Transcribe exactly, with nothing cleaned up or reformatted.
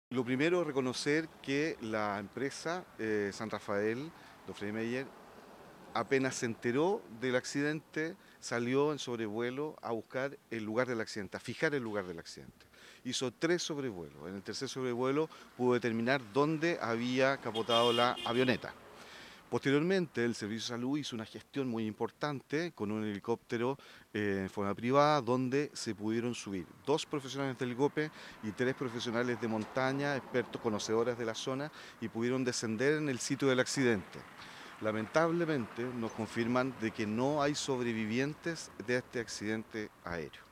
Lo primero, reconocer que la empresa eh, San Rafael, Dofre Meyer, apenas se enteró del accidente, salió en sobrevuelo a buscar el lugar del accidente, a fijar el lugar del accidente. Hizo tres sobrevuelos. En el tercer sobrevuelo pudo determinar dónde había capotado la avioneta. Posteriormente, el Servicio de Salud hizo una gestión muy importante con un helicóptero eh, en forma privada donde se pudieron subir dos profesionales del GOPE y tres profesionales de montaña, expertos conocedores de la zona, y pudieron descender en el sitio del accidente. Lamentablemente nos confirman de que no hay sobrevivientes de este accidente aéreo.